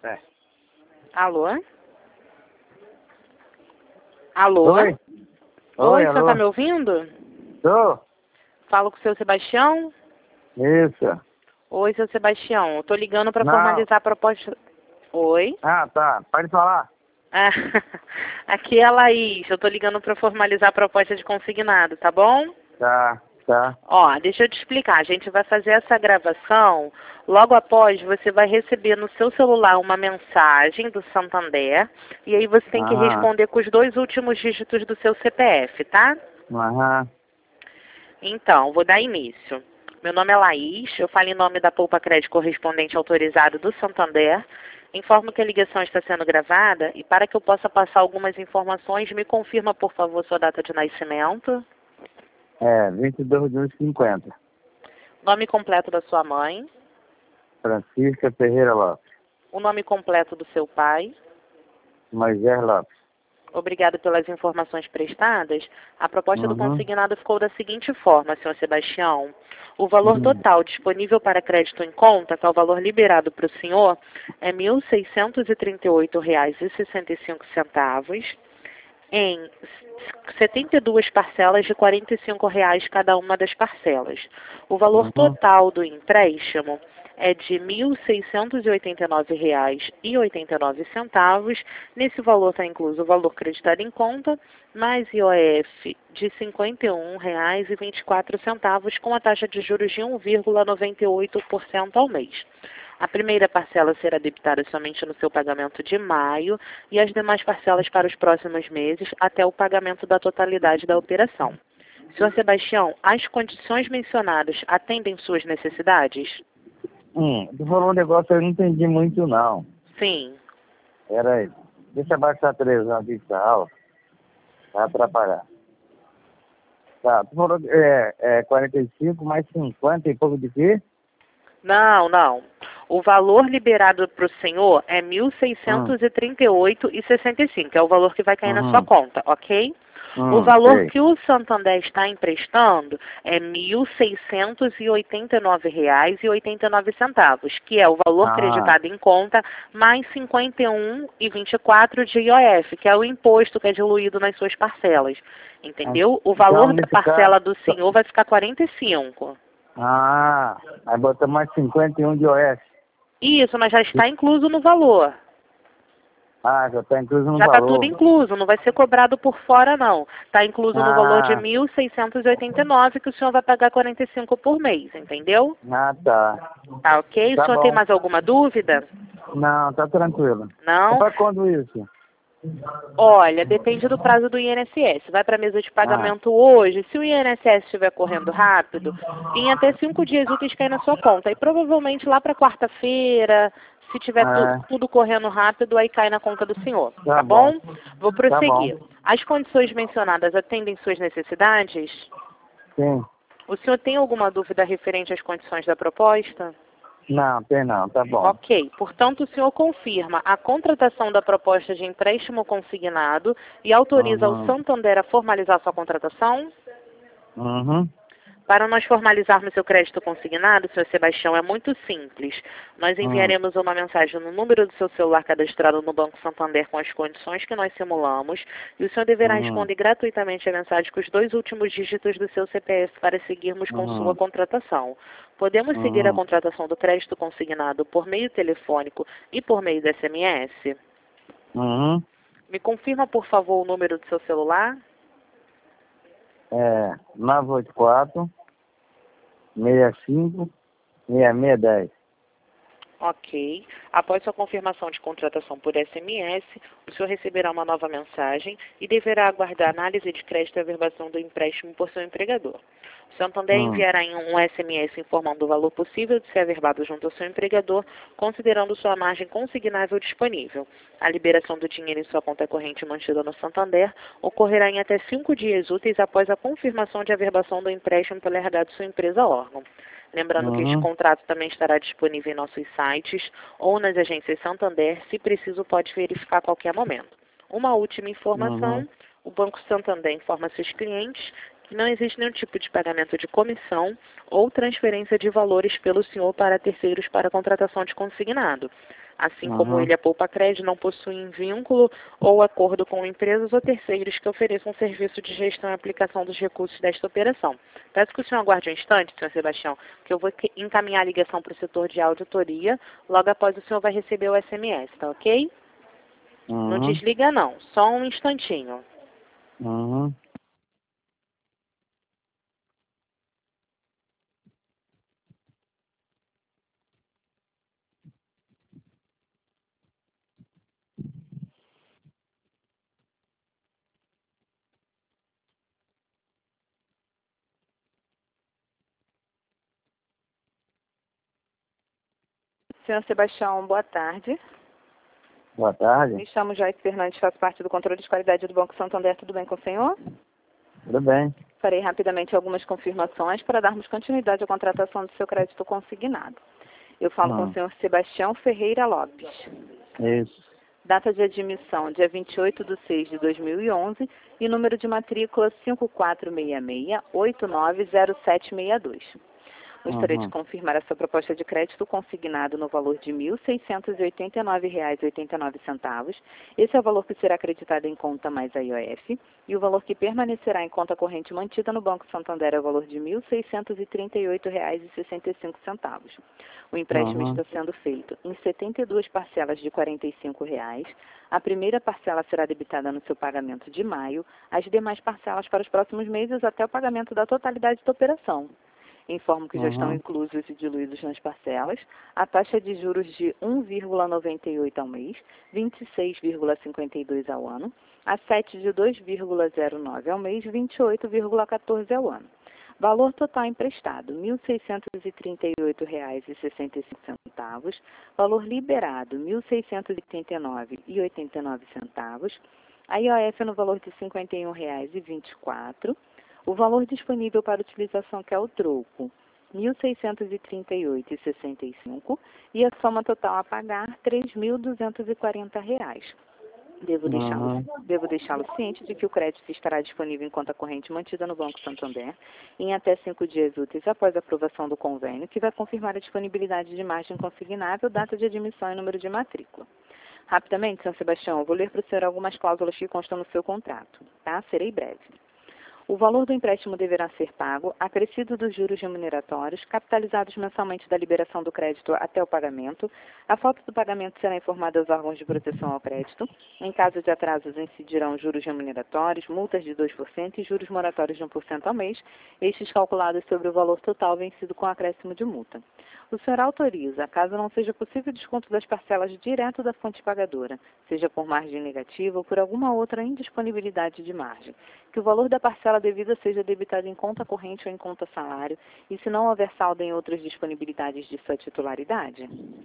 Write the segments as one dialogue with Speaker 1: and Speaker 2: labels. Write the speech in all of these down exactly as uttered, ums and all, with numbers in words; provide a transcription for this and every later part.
Speaker 1: É.
Speaker 2: Alô? Alô?
Speaker 1: Oi?
Speaker 2: Oi,
Speaker 1: Oi,
Speaker 2: o senhor
Speaker 1: alô?
Speaker 2: tá me ouvindo?
Speaker 1: Tô?
Speaker 2: Falo com o seu Sebastião?
Speaker 1: Isso.
Speaker 2: Oi, seu Sebastião. Eu tô ligando para
Speaker 1: Não.
Speaker 2: formalizar a proposta... Oi?
Speaker 1: Ah, tá. Pode falar.
Speaker 2: Ah, aqui é a Laís. Eu tô ligando para formalizar a proposta de consignado, tá bom?
Speaker 1: Tá, tá.
Speaker 2: Ó, deixa eu te explicar. A gente vai fazer essa gravação. Logo após, você vai receber no seu celular uma mensagem do Santander. E aí você tem que
Speaker 1: Aham.
Speaker 2: responder com os dois últimos dígitos do seu C P F, tá?
Speaker 1: Aham.
Speaker 2: Então, vou dar início. Meu nome é Laís, eu falo em nome da Poupa Crédito Correspondente Autorizado do Santander. Informo que a ligação está sendo gravada e para que eu possa passar algumas informações, me confirma, por favor, sua data de nascimento,
Speaker 1: É, vinte e dois de um de cinquenta.
Speaker 2: nome completo da sua mãe,
Speaker 1: Francisca Ferreira Lopes.
Speaker 2: o nome completo do seu pai.
Speaker 1: Moisés Lopes.
Speaker 2: Obrigado pelas informações prestadas. A proposta do
Speaker 1: Uhum.
Speaker 2: consignado ficou da seguinte forma, senhor Sebastião. O valor
Speaker 1: Uhum.
Speaker 2: total disponível para crédito em conta, que é o valor liberado para o senhor, é mil seiscentos e trinta e oito reais e sessenta e cinco centavos, em setenta e duas parcelas de quarenta e cinco reais cada uma das parcelas. O valor
Speaker 1: Uhum.
Speaker 2: total do empréstimo é de mil seiscentos e oitenta e nove reais e oitenta e nove centavos. Nesse valor está incluso o valor creditado em conta, mais I O F de cinquenta e um reais e vinte e quatro centavos, com a taxa de juros de um vírgula noventa e oito por cento ao mês. A primeira parcela será debitada somente no seu pagamento de maio e as demais parcelas para os próximos meses até o pagamento da totalidade da operação. senhor Sebastião, as condições mencionadas atendem suas necessidades?
Speaker 1: Hum, tu falou um negócio que eu não entendi muito, não.
Speaker 2: Sim.
Speaker 1: Pera aí. Deixa eu abaixar a televisão aqui que tá alta. Vai atrapalhar. Tá, tu falou que é, é quarenta e cinco mais cinquenta e pouco de quê?
Speaker 2: Não, não. O valor liberado para o senhor é mil
Speaker 1: Hum.
Speaker 2: seiscentos e trinta e oito reais e sessenta e cinco centavos, é o valor que vai cair na sua
Speaker 1: Uhum.
Speaker 2: conta, ok? O
Speaker 1: Hum,
Speaker 2: valor
Speaker 1: sei.
Speaker 2: que o Santander está emprestando é mil seiscentos e oitenta e nove reais e oitenta e nove centavos, que é o valor
Speaker 1: Ah.
Speaker 2: creditado em conta mais cinquenta e um reais e vinte e quatro centavos de I O F, que é o imposto que é diluído nas suas parcelas. Entendeu? O
Speaker 1: Então,
Speaker 2: valor da
Speaker 1: nesse caso...
Speaker 2: parcela do senhor vai ficar quarenta e cinco.
Speaker 1: Ah, aí bota mais cinquenta e um de O S.
Speaker 2: Isso, mas já está incluso no valor.
Speaker 1: Ah, já está incluso no
Speaker 2: Já está tudo
Speaker 1: valor.
Speaker 2: incluso, não vai ser cobrado por fora, não. Está incluso no valor de
Speaker 1: Ah,
Speaker 2: mil seiscentos e oitenta e nove, que o senhor vai pagar quarenta e cinco por mês, entendeu?
Speaker 1: ah, tá.
Speaker 2: Tá ok? O
Speaker 1: Tá
Speaker 2: senhor tem
Speaker 1: bom.
Speaker 2: mais alguma dúvida?
Speaker 1: Não, tá tranquilo. É
Speaker 2: Não?
Speaker 1: pra quando isso?
Speaker 2: Olha, depende do prazo do I N S S. Vai para a mesa de
Speaker 1: Ah,
Speaker 2: pagamento hoje. Se o I N S S estiver correndo rápido, em até cinco dias úteis cai na sua conta. E provavelmente lá para quarta-feira, se tiver tu,
Speaker 1: é,
Speaker 2: tudo correndo rápido, aí cai na conta do senhor.
Speaker 1: tá
Speaker 2: Tá
Speaker 1: bom.
Speaker 2: bom? Vou
Speaker 1: Tá bom.
Speaker 2: prosseguir. As condições mencionadas atendem suas necessidades?
Speaker 1: Sim.
Speaker 2: O senhor tem alguma dúvida referente às condições da proposta?
Speaker 1: Não, tem não, tá bom.
Speaker 2: Ok. Portanto, o senhor confirma a contratação da proposta de empréstimo consignado e autoriza o
Speaker 1: Uhum.
Speaker 2: Santander a formalizar sua contratação?
Speaker 1: Uhum.
Speaker 2: Para nós formalizarmos seu crédito consignado, senhor Sebastião, é muito simples. Nós
Speaker 1: Uhum.
Speaker 2: enviaremos uma mensagem no número do seu celular cadastrado no Banco Santander com as condições que nós simulamos e o senhor deverá
Speaker 1: Uhum.
Speaker 2: responder gratuitamente a mensagem com os dois últimos dígitos do seu C P F para seguirmos com sua
Speaker 1: Uhum.
Speaker 2: contratação. Podemos seguir a
Speaker 1: Uhum.
Speaker 2: contratação do crédito consignado por meio telefônico e por meio do S M S?
Speaker 1: Uhum.
Speaker 2: Me confirma, por favor, o número do seu celular?
Speaker 1: É nove oito quatro, seis cinco, seis seis um zero.
Speaker 2: Ok. Após sua confirmação de contratação por S M S, o senhor receberá uma nova mensagem e deverá aguardar análise de crédito e averbação do empréstimo por seu empregador. O Santander
Speaker 1: Uhum.
Speaker 2: enviará em um S M S informando o valor possível de ser averbado junto ao seu empregador, considerando sua margem consignável disponível. A liberação do dinheiro em sua conta corrente mantida no Santander ocorrerá em até cinco dias úteis após a confirmação de averbação do empréstimo pelo R H de sua empresa órgão. Lembrando que este
Speaker 1: Uhum.
Speaker 2: contrato também estará disponível em nossos sites ou nas agências Santander, se preciso pode verificar a qualquer momento. Uma última
Speaker 1: Uhum.
Speaker 2: informação, o Banco Santander informa seus clientes que não existe nenhum tipo de pagamento de comissão ou transferência de valores pelo senhor para terceiros para contratação de consignado. Assim
Speaker 1: Uhum.
Speaker 2: como ele, a Poupacred não possuem vínculo ou acordo com empresas ou terceiros que ofereçam serviço de gestão e aplicação dos recursos desta operação. Peço que o senhor aguarde um instante, senhor Sebastião, que eu vou encaminhar a ligação para o setor de auditoria. Logo após o senhor vai receber o S M S, tá ok?
Speaker 1: Uhum.
Speaker 2: Não desliga não, só um instantinho.
Speaker 1: Uhum.
Speaker 2: Senhor Sebastião, boa tarde.
Speaker 1: Boa tarde.
Speaker 2: Me chamo Joyce Fernandes, faço parte do controle de qualidade do Banco Santander. Tudo bem com o senhor?
Speaker 1: Tudo bem.
Speaker 2: Farei rapidamente algumas confirmações para darmos continuidade à contratação do seu crédito consignado. Eu falo com
Speaker 1: Hum.
Speaker 2: o senhor Sebastião Ferreira Lopes.
Speaker 1: Isso.
Speaker 2: Data de admissão, dia vinte e oito de seis de dois mil e onze e número de matrícula cinco quatro seis seis, oito nove zero sete seis dois. Gostaria de
Speaker 1: Uhum.
Speaker 2: confirmar a sua proposta de crédito consignado no valor de mil seiscentos e oitenta e nove reais e oitenta e nove centavos. Esse é o valor que será acreditado em conta mais a I O F. E o valor que permanecerá em conta corrente mantida no Banco Santander é o valor de mil seiscentos e trinta e oito reais e sessenta e cinco centavos. O empréstimo
Speaker 1: Uhum.
Speaker 2: está sendo feito em setenta e duas parcelas de quarenta e cinco reais. A primeira parcela será debitada no seu pagamento de maio, as demais parcelas para os próximos meses até o pagamento da totalidade da operação. Informo que já estão
Speaker 1: Uhum.
Speaker 2: inclusos e diluídos nas parcelas a taxa de juros de um vírgula noventa e oito ao mês, vinte e seis vírgula cinquenta e dois ao ano, a sete de dois vírgula zero nove ao mês, vinte e oito vírgula quatorze ao ano. Valor total emprestado, mil seiscentos e trinta e oito reais e sessenta e cinco centavos. Valor liberado, mil seiscentos e oitenta e nove reais e oitenta e nove centavos. A I O F no valor de cinquenta e um reais e vinte e quatro centavos. O valor disponível para utilização, que é o troco, mil seiscentos e trinta e oito reais e sessenta e cinco centavos. E a soma total a pagar, três mil duzentos e quarenta reais. Devo deixá-lo
Speaker 1: Uhum.
Speaker 2: devo deixá-lo ciente de que o crédito estará disponível em conta corrente mantida no Banco Santander em até cinco dias úteis após a aprovação do convênio, que vai confirmar a disponibilidade de margem consignável, data de admissão e número de matrícula. Rapidamente, senhor Sebastião, eu vou ler para o senhor algumas cláusulas que constam no seu contrato, tá? Serei breve. O valor do empréstimo deverá ser pago, acrescido dos juros remuneratórios, capitalizados mensalmente da liberação do crédito até o pagamento. A falta do pagamento será informada aos órgãos de proteção ao crédito. Em caso de atrasos, incidirão juros remuneratórios, multas de dois por cento e juros moratórios de um por cento ao mês, estes calculados sobre o valor total vencido com acréscimo de multa. O senhor autoriza, caso não seja possível desconto das parcelas direto da fonte pagadora, seja por margem negativa ou por alguma outra indisponibilidade de margem, que o valor da parcela devida seja debitado em conta corrente ou em conta salário, e se não houver saldo em outras disponibilidades de sua titularidade?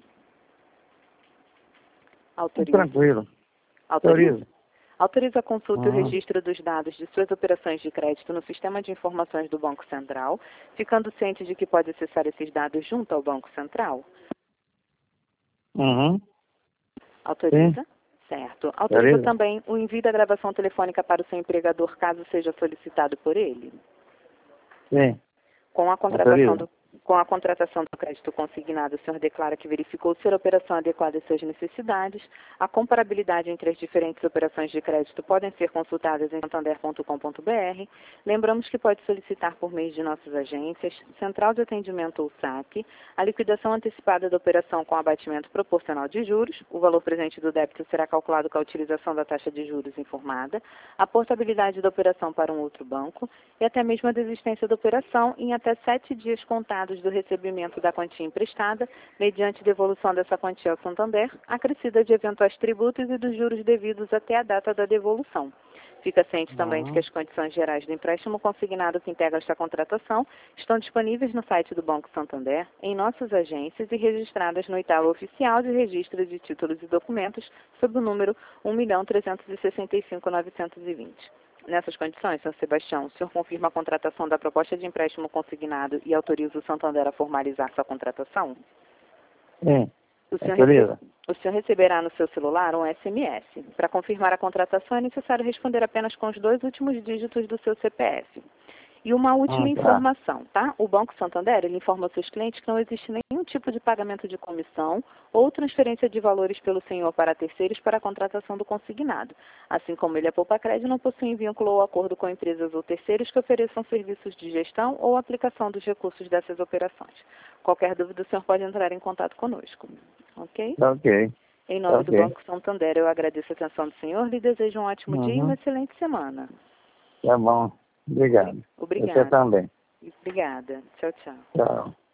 Speaker 2: Autoriza.
Speaker 1: Tranquilo.
Speaker 2: Autoriza.
Speaker 1: Autorizo.
Speaker 2: Autoriza a consulta e o
Speaker 1: Uhum.
Speaker 2: registro dos dados de suas operações de crédito no Sistema de Informações do Banco Central, ficando ciente de que pode acessar esses dados junto ao Banco Central?
Speaker 1: Uhum.
Speaker 2: Autoriza?
Speaker 1: Sim.
Speaker 2: Certo. Autoriza
Speaker 1: Autorizo.
Speaker 2: também o envio da gravação telefônica para o seu empregador, caso seja solicitado por ele?
Speaker 1: Sim.
Speaker 2: Com a contratação
Speaker 1: Autorizo.
Speaker 2: do, com a contratação do crédito consignado, o senhor declara que verificou ser a operação adequada às suas necessidades. A comparabilidade entre as diferentes operações de crédito podem ser consultadas em santander ponto com ponto br. Lembramos que pode solicitar por meio de nossas agências, Central de Atendimento ou saque, a liquidação antecipada da operação com abatimento proporcional de juros. O valor presente do débito será calculado com a utilização da taxa de juros informada, a portabilidade da operação para um outro banco e até mesmo a desistência da operação em até sete dias contados do recebimento da quantia emprestada, mediante devolução dessa quantia ao Santander, acrescida de eventuais tributos e dos juros devidos até a data da devolução. Fica ciente também de que
Speaker 1: Uhum.
Speaker 2: as condições gerais do empréstimo consignado que integra esta contratação estão disponíveis no site do Banco Santander, em nossas agências e registradas no Italo Oficial de Registro de Títulos e Documentos, sob o número um milhão trezentos e sessenta e cinco mil novecentos e vinte. Nessas condições, senhor Sebastião, o senhor confirma a contratação da proposta de empréstimo consignado e autoriza o Santander a formalizar sua contratação?
Speaker 1: Sim.
Speaker 2: O senhor,
Speaker 1: Autorizo.
Speaker 2: rece... o senhor receberá no seu celular um S M S. Para confirmar a contratação, é necessário responder apenas com os dois últimos dígitos do seu C P F.
Speaker 3: E uma última
Speaker 1: Ah, tá.
Speaker 3: informação, tá? O Banco Santander, ele informa aos seus clientes que não existe nenhum tipo de pagamento de comissão ou transferência de valores pelo senhor para terceiros para a contratação do consignado. Assim como ele, a Poupa Crédito, não possui vínculo ou acordo com empresas ou terceiros que ofereçam serviços de gestão ou aplicação dos recursos dessas operações. Qualquer dúvida, o senhor pode entrar em contato conosco. Ok?
Speaker 1: Ok.
Speaker 3: Em nome do
Speaker 1: Ok.
Speaker 3: Banco Santander, eu agradeço a atenção do senhor e lhe desejo um ótimo dia e uma
Speaker 1: Uhum.
Speaker 3: excelente semana.
Speaker 1: Tá bom. Obrigado. Você
Speaker 3: Obrigada.
Speaker 1: também.
Speaker 3: Obrigada. Tchau, tchau.
Speaker 1: Tchau.